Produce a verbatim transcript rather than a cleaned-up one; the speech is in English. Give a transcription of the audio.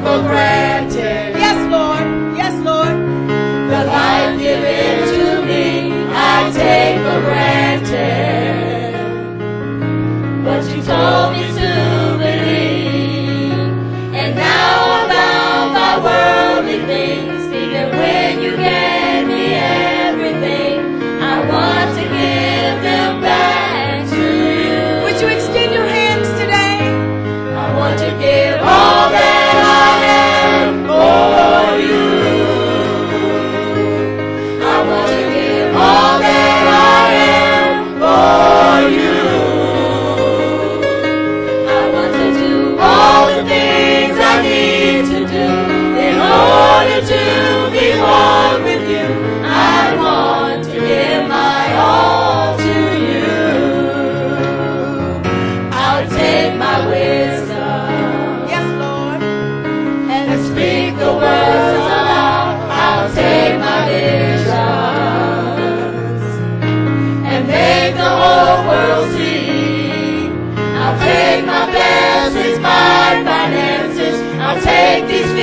for granted. Yes, Lord. Yes, Lord. The life given to me, I take for granted. What you told me to believe, and now I'm bound by worldly things. Even when you gave me everything, I want to give them back to you. Would you extend your hands today? I want to give all that I am for you. I want to give all that I am for you. I want to do all the things I need to do in order to be one with you. I want to give my all to you. I'll take my wisdom, Yes, Lord. and speak the words aloud. I'll take my visions and make the whole world see. I'll take my blessings, my finances. I'll take these